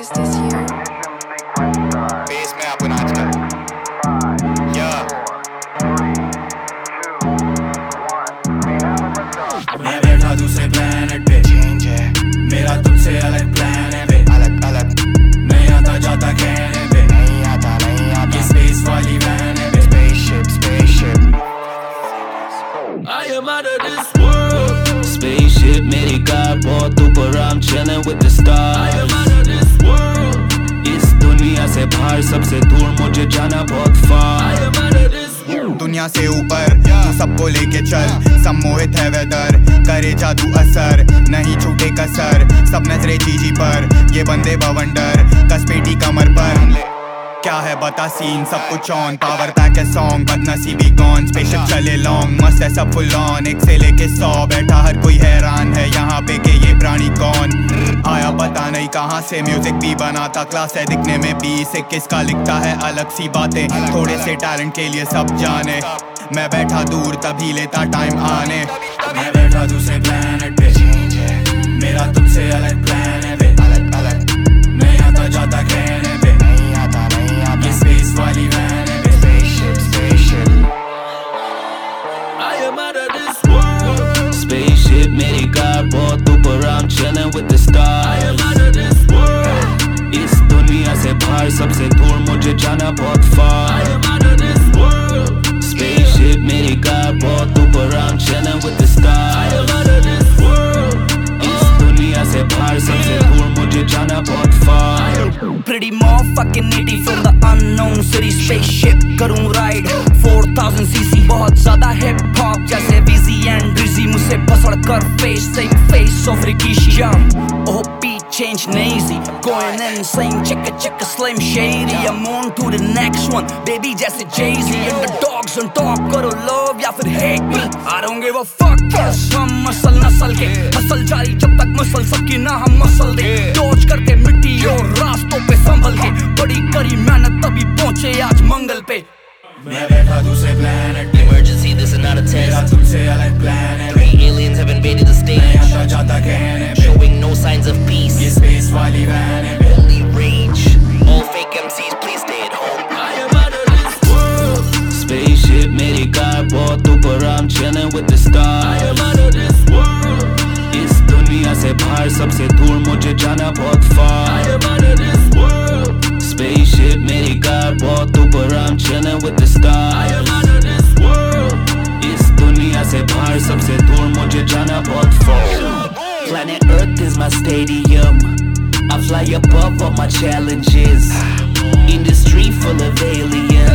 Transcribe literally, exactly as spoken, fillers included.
is this year? Base में आपको नाच कर Yeah मैं बैठा दूसरे planet पे Change है मेरा तुझसे अलग plan है बे अलग अलग नहीं आता जाता कहने पे नहीं आता नहीं आता ये space वाली van है बे Spaceship spaceship I am out of this world Spaceship मेरी कार बहुत ऊपर I'm chilling with the stars I am out of this world इस दुनिया से बाहर सबसे दूर मुझे जाना बहुत far I am out of this world दुनिया से ऊपर तू सबको लेके चल सम्मोहित है वेदर करे जादू असर नहीं छूटे कसर सब नजरे जीजी पर ये बंदे बवंडर कसपेटी कमर पर क्या है बता सीन सब कुछ ऑन पावर पैक है सॉन्ग बदनसीबी गॉन स्पेशल चले लॉन्ग मस्त है सब फुल ऑन एक से लेके सौ बैठा हर कोई हैरान है यहाँ पे के ये प्राणी कौन आया पता नहीं कहाँ से म्यूजिक भी बनाता क्लास है दिखने में बीस इक्कीस का लिखता है अलग सी बातें थोड़े से टैलेंट के लिए सब जाने मैं बैठा दूर तभी लेता टाइम आने मैं बैठा दूसरे planet पे मेरा तुझसे अलग plan है बे अलग अलग नहीं आता जाता कहने पे नहीं आता नहीं आता ये space वाली van है बे spaceship spaceship I am out of this world Spaceship मेरी कार बहुत ऊपर I'm chilling with the stars I am out of this world इस दुनिया से बाहर सबसे दूर मुझे जाना बहुत far I am out of this world Spaceship मेरी कार बहुत ऊपर I'm chilling with the stars I am out of this world इस दुनिया से बाहर सबसे दूर मुझे जाना बहुत far Pretty motherfucking nitty from the unknown city spaceship करूँ ride four thousand c c बहुत ज़्यादा hip hop जैसे Wheezy and Drizzy मुझसे पसड़ कर face same face of Rikishi O P change nazy going insane check a check a slim shady I'm on to the next one baby जैसे Jay-Z and the dogs on top करो love या फिर hate me I don't give a fuck yes हम मसल नसल के muscle जारी जब तक मसल सबकी ना हम मसल दे डोज करके मिट्टी और रास्तों पे संभल के बड़ी करी मेहनत तभी पहुंचे आज मंगल पे मैं बैठा दूसरे planet पे Emergency, this is not a मेरा test. तुझसे अलग plan है बे Three aliens have invaded the नहीं stage, आता जाता कहने पे showing no signs of peace. ये space वाली van है बे Only rage. All fake M Cs, please stay at home. I am out of this world Spaceship मेरी कार बहुत ऊपर I'm chilling with the stars I am out of this world इस दुनिया से बाहर सबसे दूर मुझे जाना बहुत far I am out of this world Spaceship मेरी कार बहुत ऊपर I'm chilling with the stars I am out of this world इस दुनिया से बाहर सबसे दूर मुझे जाना बहुत far Planet Earth is my stadium I fly above all my challenges Industry full of aliens